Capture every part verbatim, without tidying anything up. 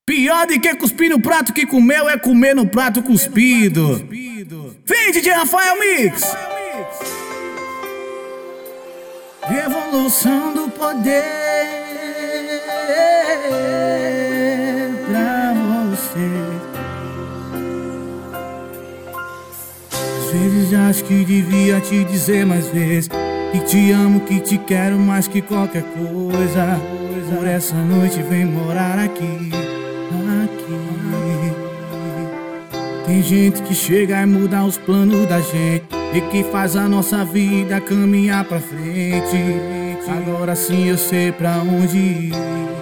Pior do que cuspir no prato que comeu é comer no prato cuspido. Vem, D J Rafael Mix. Revolução do poder pra você. Às vezes acho que devia te dizer mais vezes que te amo, que te quero mais que qualquer coisa. Por essa noite vem morar aqui, aqui. Tem gente que chega e muda os planos da gente e que faz a nossa vida caminhar pra frente. Agora sim eu sei pra onde ir.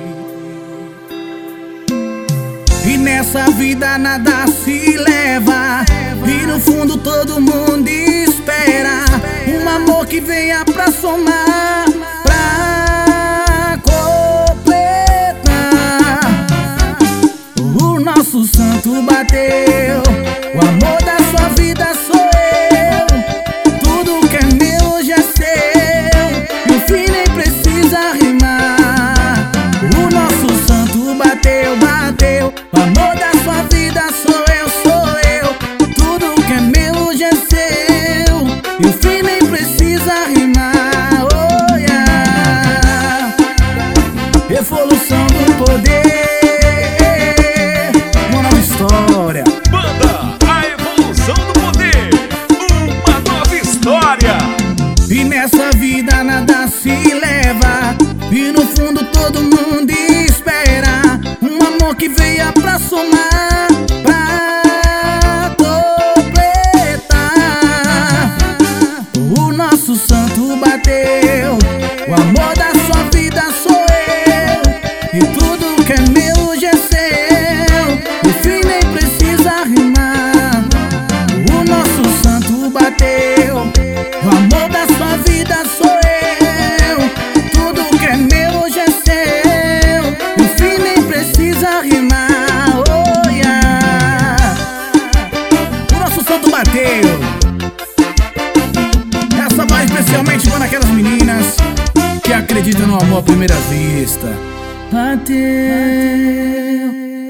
E nessa vida nada se leva, e no fundo todo mundo espera um amor que venha pra somar, pra completar. O nosso santo bateu, o amor da sua vida sou eu. Tudo que é meu hoje é seu, e o fim nem precisa rimar. O nosso santo bateu, bateu, o amor da sua vida sou eu, sou eu. Tudo que é meu hoje é seu, e o fim nem precisa rimar. Oh yeah. Revolução do poder, uma nova história. Banda A Evolução do Poder, uma nova história. E nessa vida nada se leva, e no fundo todo mundo espera um amor que venha pra somar, pra completar. O nosso santo bateu, o amor da sua vida sou eu, e tudo que é meu hoje é seu, o fim nem precisa rimar. O nosso santo bateu, o amor da sua vida sou eu. Tudo que é meu hoje é seu, o fim nem precisa rimar. Oh yeah. O nosso santo bateu. Essa vai especialmente para aquelas meninas que acreditam no amor à primeira vista. Bateu.